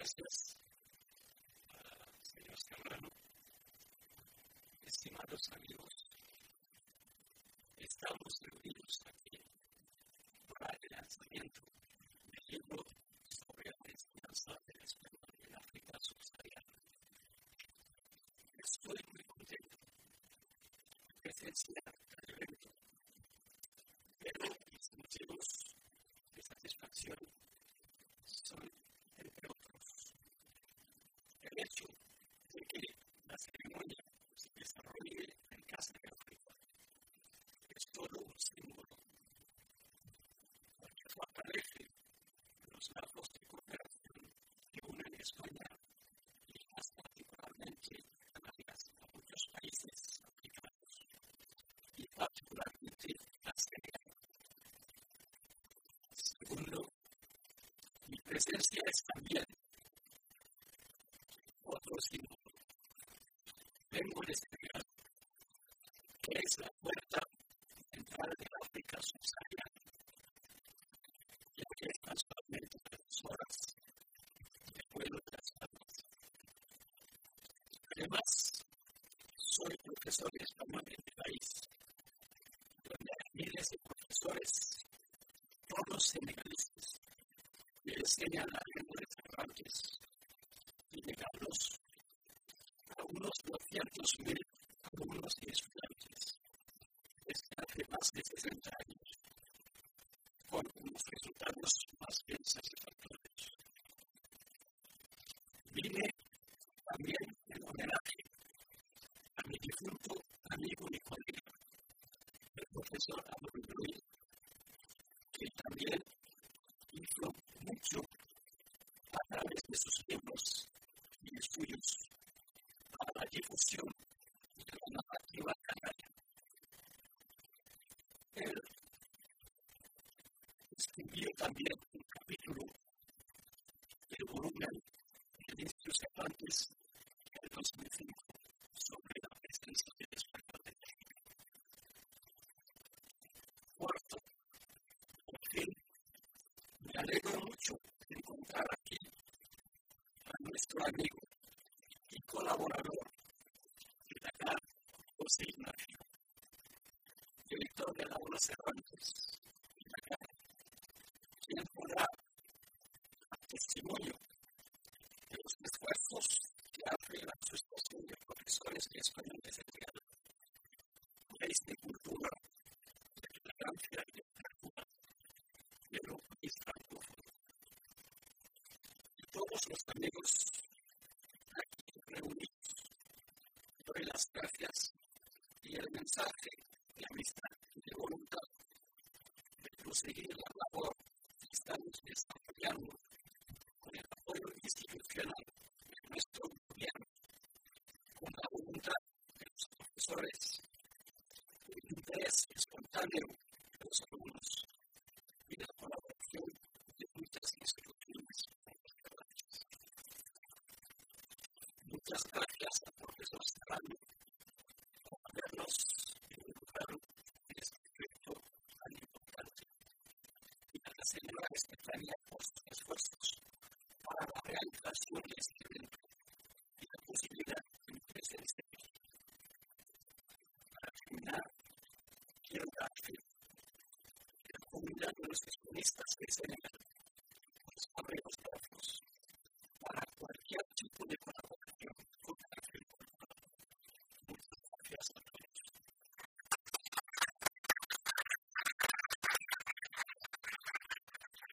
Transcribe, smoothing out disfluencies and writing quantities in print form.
gracias, señor Serrano. Estimados amigos, estamos reunidos aquí para el lanzamiento del libro sobre la enseñanza del español en África subsahariana. Estoy muy contento de presenciar el evento, pero mis motivos de satisfacción son, entre otros, el hecho de que la ceremonia se desarrolle en Casa de África. Es todo un símbolo, porque fortalece los lazos de cooperación que unen España y más particularmente a muchos países africanos, y particularmente a Senegal. Segundo, mi presencia es también otro símbolo. Vengo de Senegal, que es la puerta central de África subsahariana, ya que están solamente 3 horas del vuelo de Las Palmas. Además, soy profesor de español en mi país, donde hay miles de profesores, todos senegaleses, que enseñan la lengua de Cervantes y llegados a unos 200.000 alumnos y estudiantes desde hace más de 60 años, con unos resultados más bien satisfactorios. Vine también en homenaje a mi difunto amigo y colega, el profesor Abraham Luis, que también hizo mucho a través de sus libros y estudios para la difusión de la narrativa canaria. Él escribió también un capítulo del volumen de Instituto Cervantes en 2005 sobre la presencia del español en México. Cuarto, por fin, me alegro mucho de encontrar aquí a nuestro amigo y colaborador de Dakar, José Ignacio, director de la Aula Cervantes de Dakar, quien podrá dar testimonio de los esfuerzos que hace la Asociación de Profesores de Español de Senegal, país de cultura, de tolerancia y de apertura, pero es francófono. Y todos los amigos aquí reunidos, doy las gracias y el mensaje de amistad y de voluntad de proseguir la labor que estamos desarrollando con el apoyo institucional de nuestro gobierno, con la voluntad de los profesores, el interés espontáneo de los alumnos y la colaboración de muchas instituciones internacionales. Muchas gracias al profesor Serrano por habernos involucrado en este proyecto tan importante, y a la señora Estefanía por sus esfuerzos para la realización de este evento y la posibilidad de mi presencia aquí. Para terminar, quiero dar fe de la comunidad de los hispanistas de Senegal, los obreros